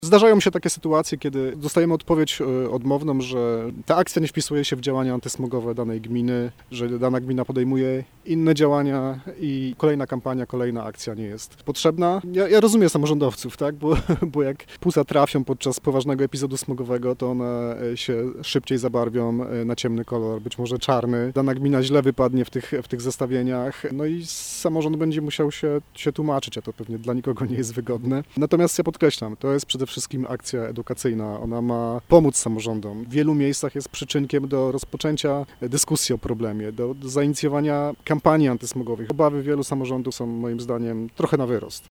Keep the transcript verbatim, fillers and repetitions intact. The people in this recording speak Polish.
Zdarzają się takie sytuacje, kiedy dostajemy odpowiedź odmowną, że ta akcja nie wpisuje się w działania antysmogowe danej gminy, że dana gmina podejmuje inne działania i kolejna kampania, kolejna akcja nie jest potrzebna. Ja, ja rozumiem samorządowców, tak? Bo, bo jak płuca trafią podczas poważnego epizodu smogowego, to one się szybciej zabarwią na ciemny kolor, być może czarny. Dana gmina źle wypadnie w tych, w tych zestawieniach, no i samorząd będzie musiał się, się tłumaczyć, a to pewnie dla nikogo nie jest wygodne. Natomiast ja podkreślam, to jest przede wszystkim akcja edukacyjna. Ona ma pomóc samorządom. W wielu miejscach jest przyczynkiem do rozpoczęcia dyskusji o problemie, do, do zainicjowania kampanii antysmogowych. Obawy wielu samorządów są moim zdaniem trochę na wyrost.